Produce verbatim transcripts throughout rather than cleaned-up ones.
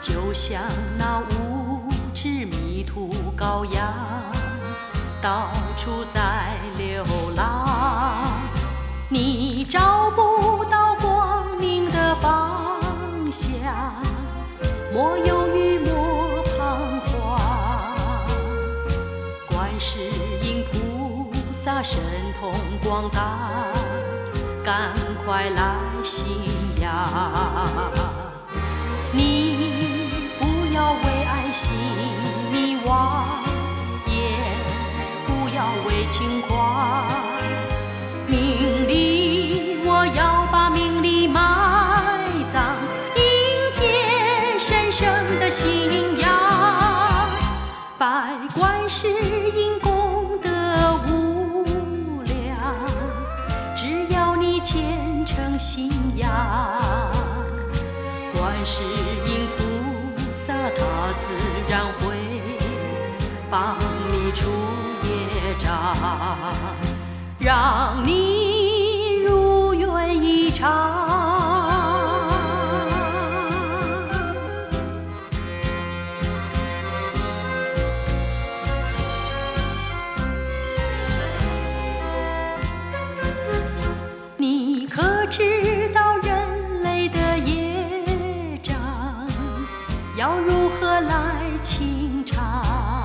就像那无知迷途羔羊，到处在流浪。你找不到光明的方向，莫犹豫，莫彷徨。观世音菩萨神通广大，赶快来信仰。你不要为爱心迷惘，也不要为情狂。名利，我要把名利埋葬，迎接神圣的信仰。拜观世音功德无量，只要你虔诚信仰。观世音菩萨他自然会帮你除业障，让你如愿以偿。你可知道人类的业障要如何来清偿？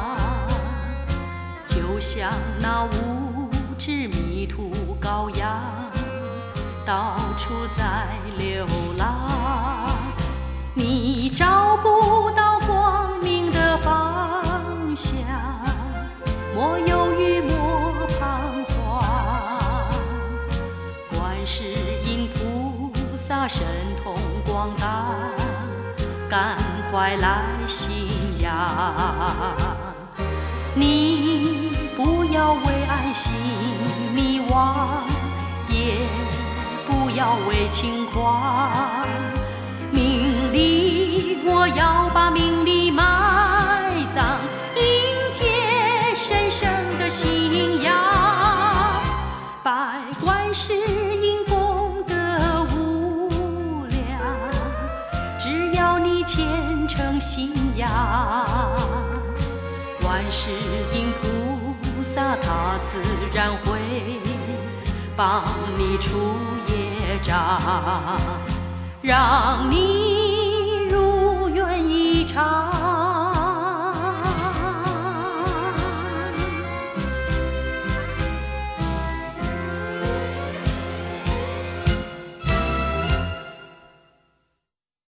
就像那无知迷途羔羊，到处在流浪。你找不到光明的方向，莫犹豫，莫彷徨。观世音菩萨神通广大，赶快来信仰。你不要为爱心迷惘，也不要为情狂。名利，我要把名利埋葬，迎接神圣的信仰。拜观世音功德无量，只要你虔诚信仰。观世音菩萨他自然会帮你除业障，让你